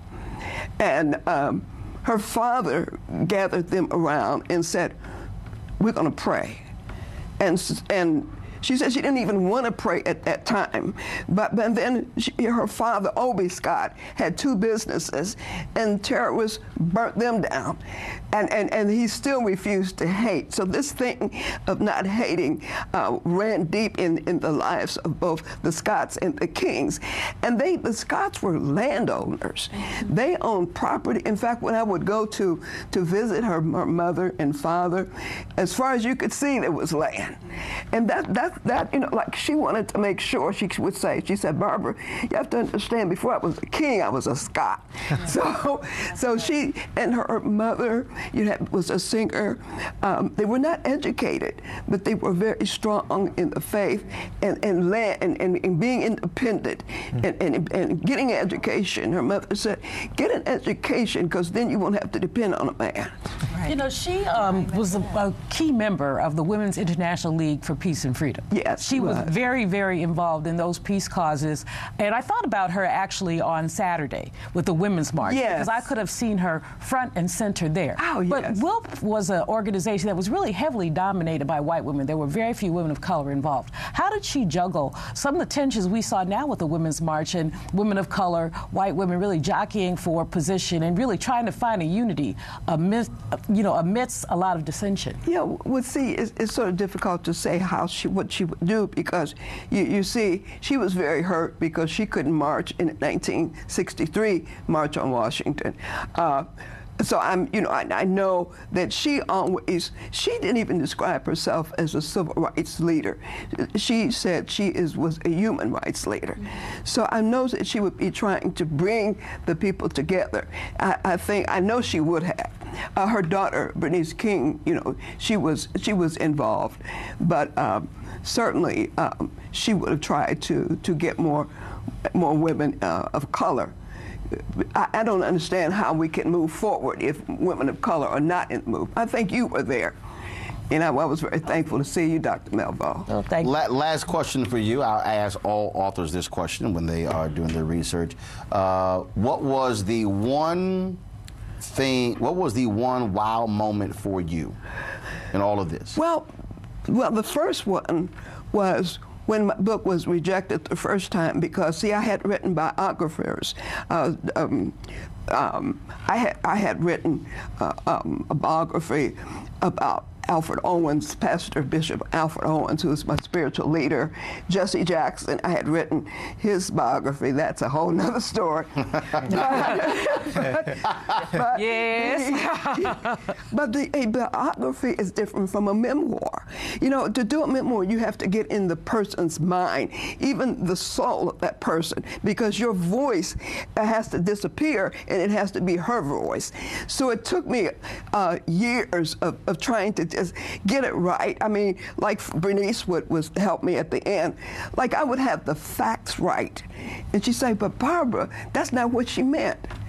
And um, her father gathered them around and said, we're going to pray. And, s- and she said she didn't even want to pray at that time. But, but then she, her father, Obie Scott, had two businesses, and terrorists burnt them down. And, and, and he still refused to hate. So this thing of not hating uh, ran deep in, in the lives of both the Scotts and the Kings. And they, the Scotts were landowners. They owned property. In fact, when I would go to, to visit her, her mother and father, as far as you could see, there was land. And that, that, that, you know, like she wanted to make sure, she would say, she said, Barbara, you have to understand, before I was a king, I was a Scot. so, so she and her mother, you know, was a singer. Um, they were not educated, but they were very strong in the faith and, and, land, and, and, and being independent and, and, and getting an education. Her mother said, get an education, because then you won't have to depend on a man. Right. You know, she um, was a, a key member of the Women's International League for Peace and Freedom. Yes, she was right. very, very involved in those peace causes. And I thought about her actually on Saturday with the Women's March. Yes. Because I could have seen her front and center there. Oh, but yes. W I L P was an organization that was really heavily dominated by white women. There were very few women of color involved. How did she juggle some of the tensions we saw now with the Women's March and women of color, white women really jockeying for position and really trying to find a unity amidst, you know, amidst a lot of dissension? Yeah, well, see, it's, it's sort of difficult to say how she, what she would do, because you, you see, she was very hurt because she couldn't march in the nineteen sixty-three March on Washington. Uh, So I'm, you know, I, I know that she always, she didn't even describe herself as a civil rights leader. She said she is was a human rights leader. So I know that she would be trying to bring the people together. I, I think, I know she would have. Uh, her daughter, Bernice King, you know, she was she was involved, but um, certainly um, she would have tried to to get more more women uh, of color. I, I don't understand how we can move forward if women of color are not in the move. I think you were there. And I, I was very thankful to see you, Doctor Melville. Oh, thank you. La- last question for you. I'll ask all authors this question when they are doing their research. Uh, what was the one thing, what was the one wow moment for you in all of this? Well, well, the first one was when my book was rejected the first time, because, see, I had written biographers. Uh, um, um, I, had, I had written uh, um, a biography about Alfred Owens, Pastor Bishop Alfred Owens, who was my spiritual leader. Jesse Jackson, I had written his biography. That's a whole nother story. but, but, yes. but the, a biography is different from a memoir. You know, to do a memoir, you have to get in the person's mind, even the soul of that person, because your voice has to disappear, and it has to be her voice. So it took me uh, years of, of trying to just get it right. I mean, like Bernice would was help me at the end. Like, I would have the facts right, and she'd say, "But Barbara, that's not what she meant."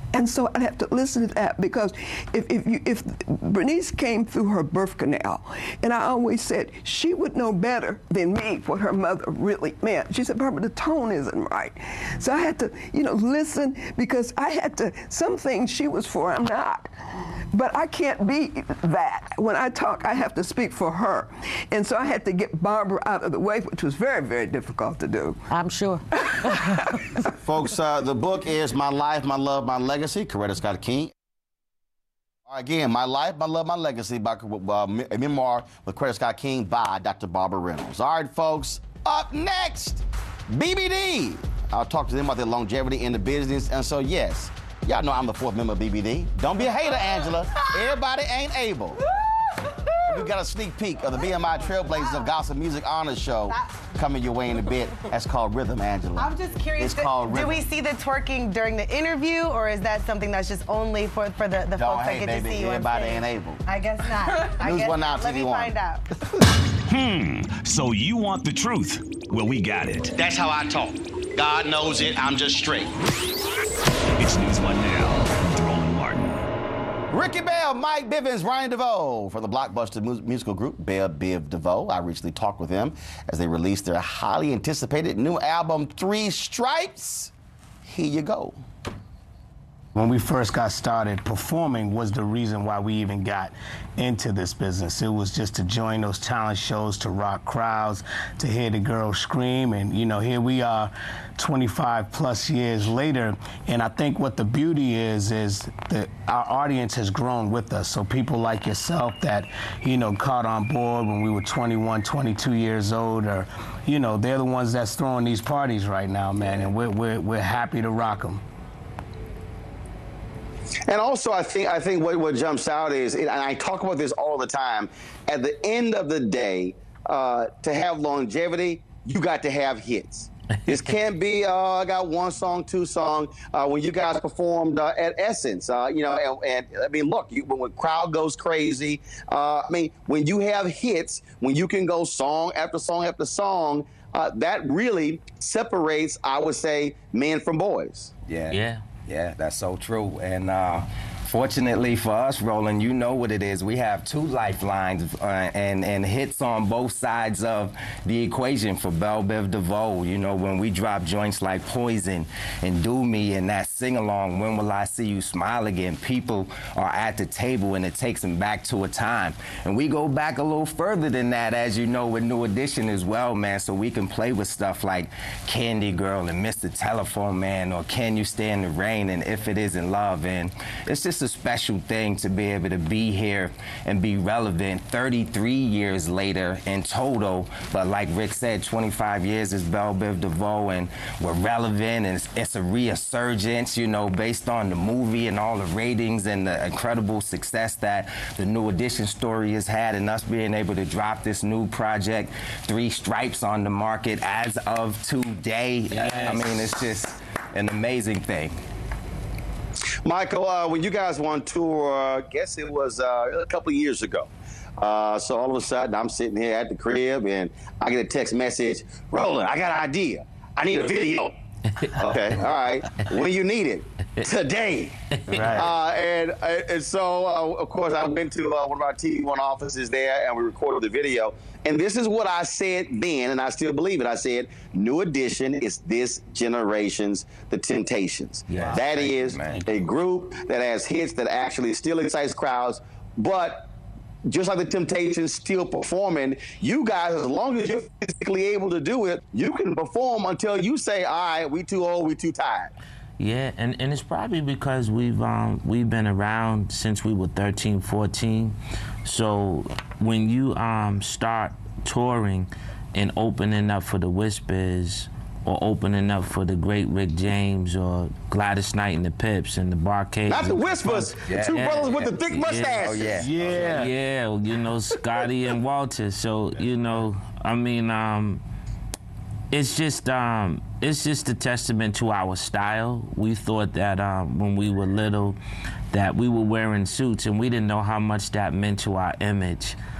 And so I'd have to listen to that, because if if, you, if Bernice came through her birth canal, and I always said she would know better than me what her mother really meant. She said, Barbara, the tone isn't right. So I had to, you know, listen, because I had to, some things she was for, I'm not. But I can't be that. When I talk, I have to speak for her. And so I had to get Barbara out of the way, which was very, very difficult to do. I'm sure. Folks, uh, the book is My Life, My Love, My Legacy, Coretta Scott King. Again, My Life, My Love, My Legacy, by, uh, a memoir with Coretta Scott King by Doctor Barbara Reynolds. All right, folks, up next, B B D. I'll talk to them about their longevity in the business. And so, yes, y'all know I'm the fourth member of B B D. Don't be a hater, Angela. Everybody ain't able. We got a sneak peek of the B M I Trailblazers of Gospel Music Honors Show coming your way in a bit. That's called Rhythm, Angela. I'm just curious. It's do, called do Rhythm. we see the twerking during the interview, or is that something that's just only for, for the, the Don't folks hate, that get baby. to see you Everybody on stage? ain't able. I guess not. I News guess one now, not. Let T V me one. find out. Hmm. So you want the truth? Well, we got it. That's how I talk. God knows it. I'm just straight. It's News One Now with Roland Martin. Ricky Bell, Mike Bivens, Ryan DeVoe from the Blockbuster mu- musical group Bell Biv DeVoe. I recently talked with them as they released their highly anticipated new album, Three Stripes. Here you go. When we first got started, performing was the reason why we even got into this business. It was just to join those talent shows, to rock crowds, to hear the girls scream. And, you know, here we are twenty-five plus years later. And I think what the beauty is, is that our audience has grown with us. So people like yourself that, you know, caught on board when we were twenty-one, twenty-two years old, or, you know, they're the ones that's throwing these parties right now, man. And we're, we're, we're happy to rock them. And also, I think I think what, what jumps out is, and I talk about this all the time, at the end of the day, uh, to have longevity, you got to have hits. This can't be, uh, I got one song, two song. Uh, when you guys performed uh, at Essence, uh, you know, and, and I mean, look, you, when the crowd goes crazy, uh, I mean, when you have hits, when you can go song after song after song, uh, that really separates, I would say, men from boys. Yeah. Yeah. Yeah, that's so true. And uh, fortunately for us, Roland, you know what it is. We have two lifelines uh, and, and hits on both sides of the equation for Bell Biv DeVoe. You know, when we drop joints like Poison and Do Me and that sing-along, When Will I See You Smile Again, people are at the table and it takes them back to a time. And we go back a little further than that, as you know, with New Edition as well, man, so we can play with stuff like Candy Girl and Mister Telephone Man, or Can You Stand the Rain and If It Isn't Love. And it's just a special thing to be able to be here and be relevant thirty-three years later in total. But like Rick said, twenty-five years is Bell Biv DeVoe, and we're relevant, and it's, it's a resurgence, you know, based on the movie and all the ratings and the incredible success that the New Edition story has had, and us being able to drop this new project, Three Stripes, on the market as of today. Yes. I mean, it's just an amazing thing. Michael, uh, when you guys were on tour, uh, I guess it was uh, a couple of years ago. Uh, so all of a sudden, I'm sitting here at the crib, and I get a text message, Roland, I got an idea. I need a video. Okay, all right. When you need it? Today. Right. Uh, and, and so, uh, of course, I went to uh, one of our T V One offices there, and we recorded the video. And this is what I said then, and I still believe it. I said, New Edition is this generation's The Temptations. Yes. That Thank is you, a group that has hits that actually still excites crowds, but just like the Temptations still performing, you guys, as long as you're physically able to do it, you can perform until you say, all right, we too old, we too tired. Yeah, and, and it's probably because we've um, we've been around since we were thirteen, fourteen. So when you um, start touring and opening up for the Whispers, or opening up for the great Rick James, or Gladys Knight and the Pips and the Barcades. Not the Whispers, yeah. the two yeah. brothers with the thick mustaches. Yeah. Oh, yeah. Yeah. yeah, you know, Scotty and Walter. So, you know, I mean, um, it's just um, it's just a testament to our style. We thought that um, when we were little that we were wearing suits, and we didn't know how much that meant to our image.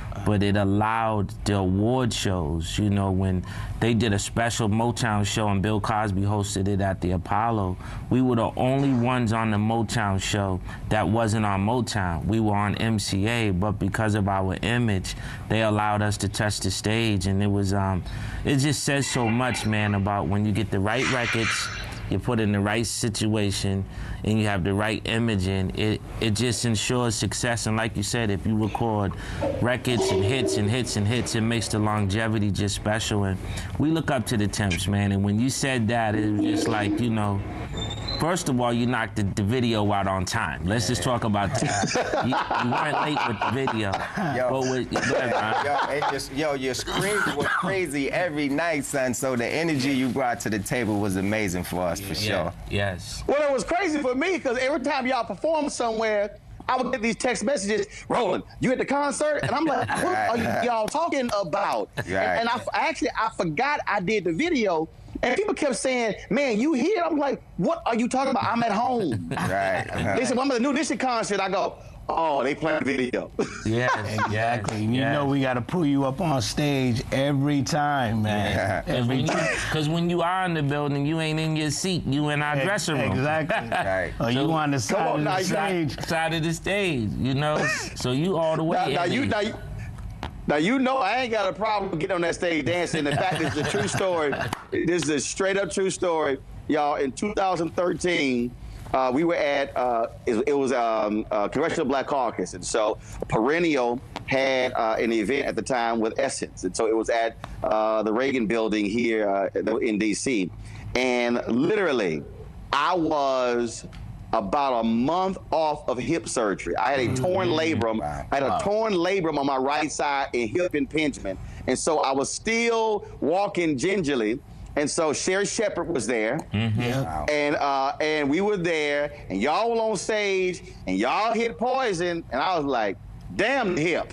but it allowed the award shows, you know, when they did a special Motown show and Bill Cosby hosted it at the Apollo, we were the only ones on the Motown show that wasn't on Motown. We were on M C A, but because of our image, they allowed us to touch the stage, and it was, um, it just says so much, man, about when you get the right records, you're put in the right situation, and you have the right image in, it it just ensures success. And like you said, if you record records and hits and hits and hits, it makes the longevity just special. And we look up to the Temps, man. And when you said that, it was just like, you know, first of all, you knocked the, the video out on time. Let's just talk about that. you, you weren't late with the video. Yo, but with, go ahead, man. yo, it just, yo, your screams were crazy every night, son. So the energy you brought to the table was amazing for us, for Yeah, sure. Yes. Well, it was crazy for me because every time y'all perform somewhere, I would get these text messages, Roland, you at the concert? And I'm like, what are y- y'all talking about? Right. And, and I f- actually, I forgot I did the video. And people kept saying, man, you here? I'm like, what are you talking about? I'm at home. Right. They said, well, I'm at the New Edition concert. I go, oh, they playing video. Yeah, exactly. You yes. know we got to pull you up on stage every time, man. Because Every when, you- time. 'cause when you are in the building, you ain't in your seat. You in our Ex- dressing room. exactly. Right. Or you on the side on, of now, the you got- stage. Side of the stage, you know? So you all the way Now, in now, you, there. now, you, now, you know I ain't got a problem getting on that stage dancing. In fact, it's a true story. This is a straight-up true story. Y'all, in two thousand thirteen, uh, we were at, uh, it, it was um, uh, Congressional Black Caucus. And so Perennial had uh, an event at the time with Essence. And so it was at uh, the Reagan Building here uh, in D C. And literally, I was about a month off of hip surgery. I had a torn labrum. I had a torn labrum on my right side and hip impingement. And so I was still walking gingerly. And so Sherry Shepherd was there. Mm-hmm. Wow. And uh, and we were there, and y'all were on stage, and y'all hit Poison, and I was like, damn the hip.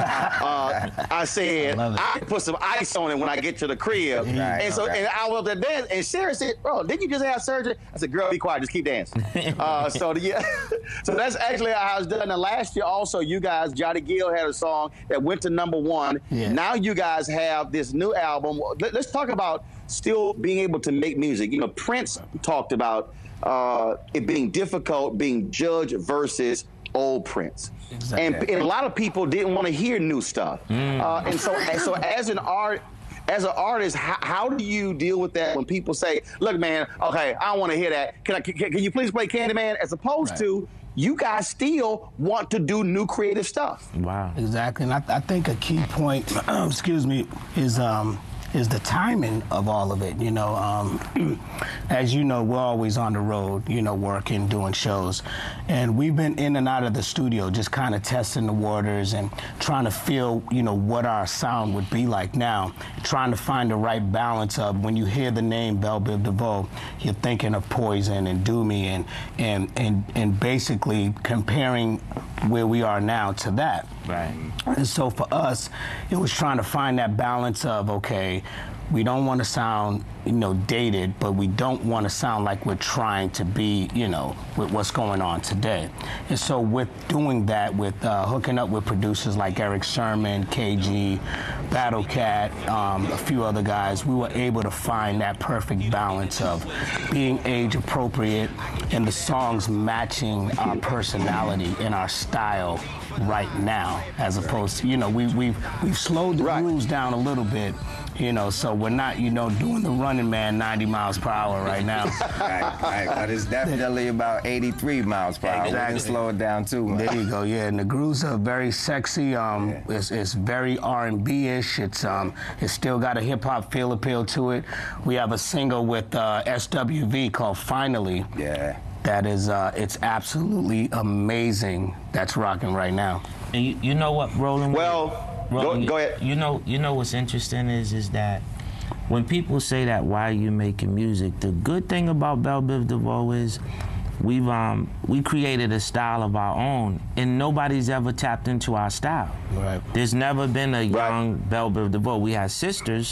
uh, I said, I, I put some ice on it when I get to the crib. Right, and so okay. and I was at dance, and Sherry said, bro, didn't you just have surgery? I said, girl, be quiet, just keep dancing. uh, so, the, yeah, so that's actually how I was done. And last year also, you guys, Johnny Gill had a song that went to number one. Yeah. Now you guys have this new album. Let, let's talk about still being able to make music. You know, Prince talked about uh, it being difficult being Judge versus old Prince. Exactly. And, and a lot of people didn't want to hear new stuff. Mm. Uh, and so, and so as an art, as an artist, how, how do you deal with that when people say, look, man, okay, I don't want to hear that. Can I, can, can you please play Candyman? As opposed Right. to, you guys still want to do new creative stuff. Wow. Exactly, and I, I think a key point, excuse me, is um, is the timing of all of it. You know, um, as you know, we're always on the road, you know, working, doing shows, and we've been in and out of the studio, just kind of testing the waters and trying to feel, you know, what our sound would be like now. Trying to find the right balance of when you hear the name Belle Biv DeVoe, you're thinking of Poison and Do Me, and and and and basically comparing where we are now to that. Right. And so for us, it was trying to find that balance of, okay, we don't want to sound, you know, dated, but we don't want to sound like we're trying to be, you know, with what's going on today. And so with doing that, with uh, hooking up with producers like Eric Sermon, K G, Battle Cat, um, a few other guys, we were able to find that perfect balance of being age appropriate and the songs matching our personality and our style right now, as opposed to, you know, we, we've, we've slowed the Right. grooves down a little bit, you know, so we're not, you know, doing the Running Man ninety miles per hour right now. Right, right, but it's definitely about eighty-three miles per hour. We can slow it down too. Man. There you go. Yeah, and the grooves are very sexy. Um, yeah. it's, it's very R and B-ish. It's um, it's still got a hip hop feel appeal to it. We have a single with uh, S W V called Finally. Yeah. That is, uh, it's absolutely amazing. That's rocking right now. And you, you know what, Roland? Well, Roland, go, go ahead. You know, you know what's interesting is, is that when people say that, why are you making music? The good thing about Belle Biv DeVoe is we've um we created a style of our own, and nobody's ever tapped into our style. Right. There's never been a Right. young Belle Biv DeVoe. We had sisters,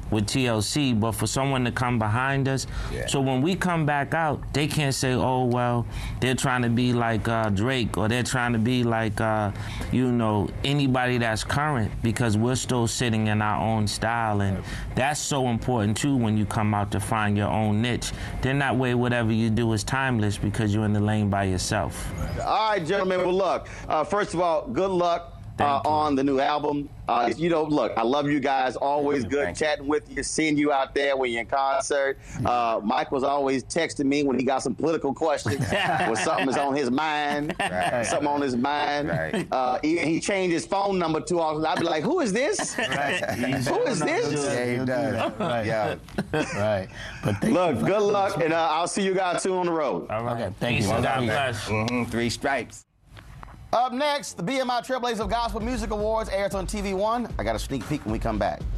with T L C, but for someone to come behind us. Yeah. So when we come back out, they can't say, oh, well, they're trying to be like uh, Drake, or they're trying to be like, uh, you know, anybody that's current, because we're still sitting in our own style. And that's so important, too, when you come out to find your own niche. Then that way, whatever you do is timeless because you're in the lane by yourself. All right, gentlemen, well, look, uh, first of all, good luck. Uh, on the new album. Uh, you know, look, I love you guys. Always good Thank chatting you. with you, seeing you out there when you're in concert. Uh, Mike was always texting me when he got some political questions or something is on his mind, right. something on his mind. Right. Uh, he, he changed his phone number too often. I'd be like, who is this? Right. Who is this? Yeah, he does. Right. Yeah. Right. But look, good luck, and uh, I'll see you guys soon on the road. All right. Okay, thank you. God bless. Mm-hmm. Three stripes. Up next, the B M I Trailblazers of Gospel Music Awards airs on T V one. I got a sneak peek when we come back.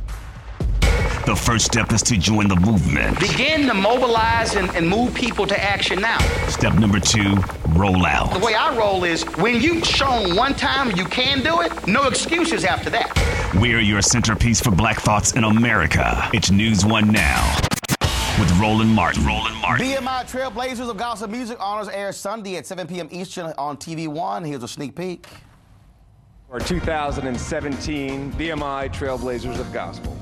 The first step is to join the movement. Begin to mobilize and, and move people to action now. Step number two, roll out. The way I roll is when you've shown one time you can do it, no excuses after that. We're your centerpiece for Black Thoughts in America. It's News One Now. With Roland Martin. Roland Martin. B M I Trailblazers of Gospel Music Honors airs Sunday at seven p.m. Eastern on T V one. Here's a sneak peek. For two thousand seventeen B M I Trailblazers of Gospel.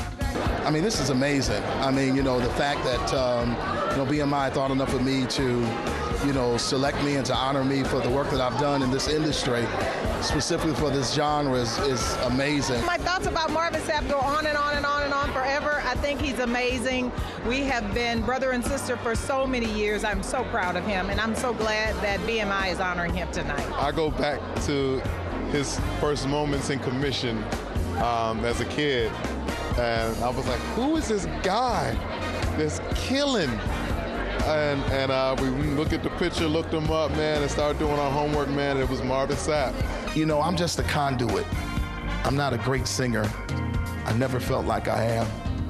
I mean, this is amazing. I mean, you know, the fact that, um, you know, B M I thought enough of me to, you know, select me and to honor me for the work that I've done in this industry, specifically for this genre, is, is amazing. My thoughts about Marvin Sapp go on and on and on and on forever. I think he's amazing. We have been brother and sister for so many years. I'm so proud of him, and I'm so glad that B M I is honoring him tonight. I go back to his first moments in commission um, as a kid, and I was like, who is this guy that's killing? And, and uh, we looked at the picture, looked him up, man, and started doing our homework, man, and it was Marvin Sapp. You know, I'm just a conduit. I'm not a great singer. I never felt like I am.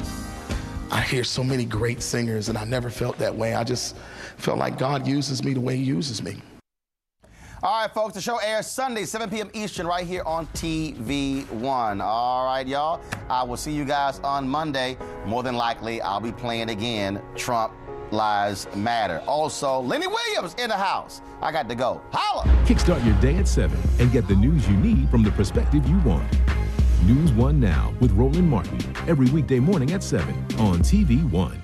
I hear so many great singers, and I never felt that way. I just felt like God uses me the way he uses me. All right, folks, the show airs Sunday, seven p.m. Eastern, right here on T V one. All right, y'all. I will see you guys on Monday. More than likely, I'll be playing again Trump Lives Matter. Also, Lenny Williams in the house. I got to go. Holla! Kickstart your day at seven and get the news you need from the perspective you want. News One Now with Roland Martin. Every weekday morning at seven on T V one.